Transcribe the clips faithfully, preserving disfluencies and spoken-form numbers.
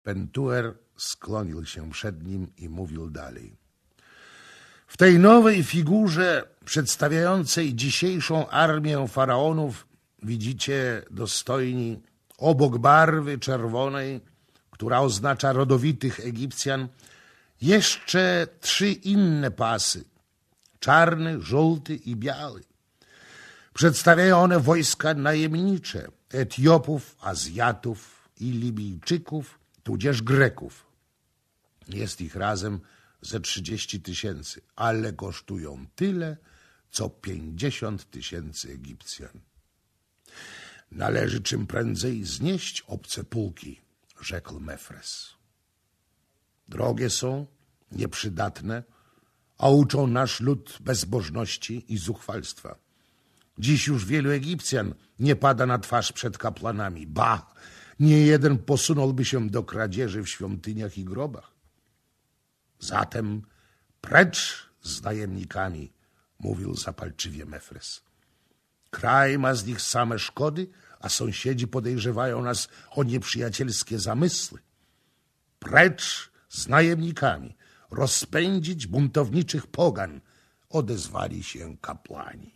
Pentuer sklonił się przed nim i mówił dalej. W tej nowej figurze przedstawiającej dzisiejszą armię faraonów widzicie, dostojni, obok barwy czerwonej, która oznacza rodowitych Egipcjan, jeszcze trzy inne pasy, czarny, żółty i biały. Przedstawiają one wojska najemnicze Etiopów, Azjatów i Libijczyków, tudzież Greków. Jest ich razem ze trzydzieści tysięcy, ale kosztują tyle, co pięćdziesiąt tysięcy Egipcjan. Należy czym prędzej znieść obce pułki, rzekł Mefres. Drogie są, nieprzydatne, a uczą nasz lud bezbożności i zuchwalstwa. Dziś już wielu Egipcjan nie pada na twarz przed kapłanami. Ba, nie jeden posunąłby się do kradzieży w świątyniach i grobach. Zatem precz z najemnikami, mówił zapalczywie Mefres. Kraj ma z nich same szkody, a sąsiedzi podejrzewają nas o nieprzyjacielskie zamysły. Precz z najemnikami, rozpędzić buntowniczych pogan, odezwali się kapłani.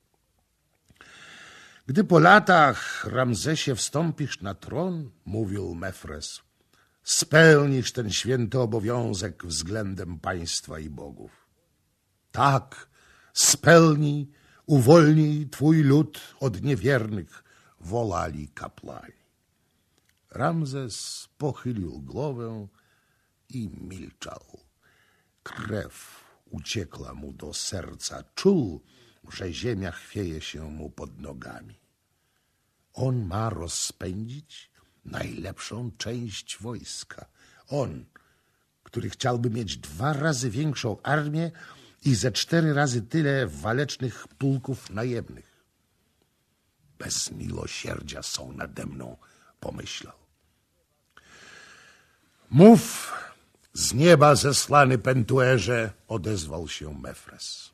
Gdy po latach, Ramzesie, wstąpisz na tron, mówił Mefres, spełnisz ten święty obowiązek względem państwa i bogów. Tak, spełnij, uwolnij twój lud od niewiernych, wolali kapłani. Ramzes pochylił głowę i milczał. Krew uciekła mu do serca. Czuł, że ziemia chwieje się mu pod nogami. On ma rozpędzić najlepszą część wojska. On, który chciałby mieć dwa razy większą armię i ze cztery razy tyle walecznych pułków najemnych. Bez miłosierdzia są nade mną, pomyślał. Mów, z nieba zesłany Pentuerze, odezwał się Mefres.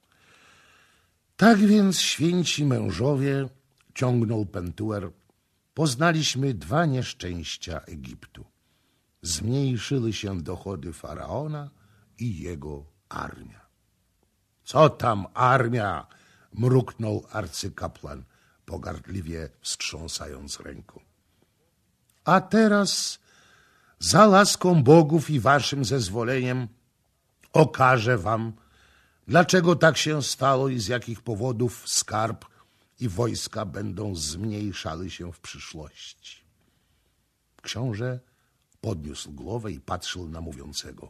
Tak więc, święci mężowie, ciągnął Pentuer, poznaliśmy dwa nieszczęścia Egiptu. Zmniejszyły się dochody faraona i jego armia. Co tam armia? Mruknął arcykapłan, pogardliwie wstrząsając ręką. A teraz, za laską bogów i waszym zezwoleniem, okażę wam, dlaczego tak się stało i z jakich powodów skarb i wojska będą zmniejszały się w przyszłości. Książę podniósł głowę i patrzył na mówiącego.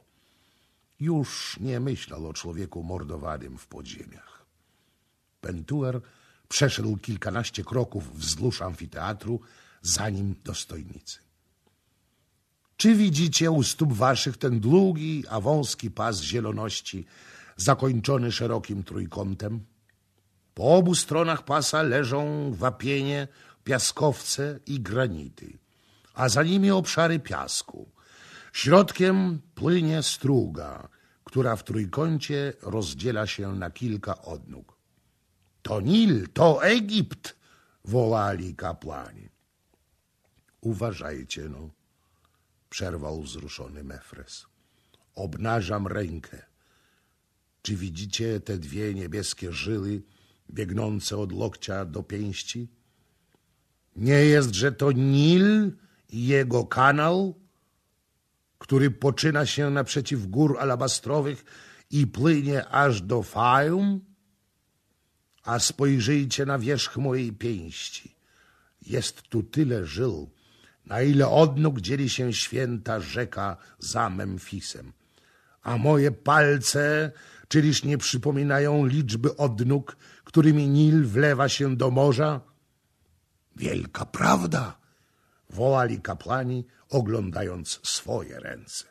Już nie myślał o człowieku mordowanym w podziemiach. Pentuer przeszedł kilkanaście kroków wzdłuż amfiteatru, za nim dostojnicy. Czy widzicie u stóp waszych ten długi, a wąski pas zieloności, zakończony szerokim trójkątem? Po obu stronach pasa leżą wapienie, piaskowce i granity, a za nimi obszary piasku. Środkiem płynie struga, która w trójkącie rozdziela się na kilka odnóg. To Nil, to Egipt, wołali kapłani. Uważajcie, no, przerwał wzruszony Mefres. Obnażam rękę. Czy widzicie te dwie niebieskie żyły biegnące od lokcia do pięści? Nie jestże to Nil i jego kanał, który poczyna się naprzeciw gór alabastrowych i płynie aż do Fajum? A spojrzyjcie na wierzch mojej pięści. Jest tu tyle żył, na ile odnóg dzieli się święta rzeka za Memfisem. A moje palce, czyliż nie przypominają liczby odnóg, którymi Nil wlewa się do morza? Wielka prawda, wołali kapłani, oglądając swoje ręce.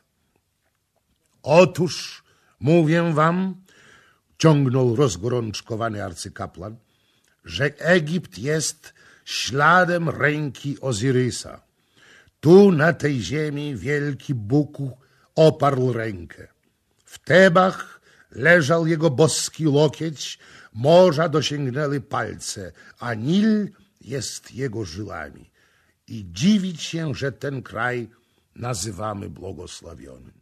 Otóż, mówię wam, ciągnął rozgorączkowany arcykapłan, że Egipt jest śladem ręki Ozyrysa. Tu na tej ziemi wielki Bóg oparł rękę. W Tebach leżał jego boski łokieć, morza dosięgnęły palce, a Nil jest jego żyłami. I dziwić się, że ten kraj nazywamy błogosławionym.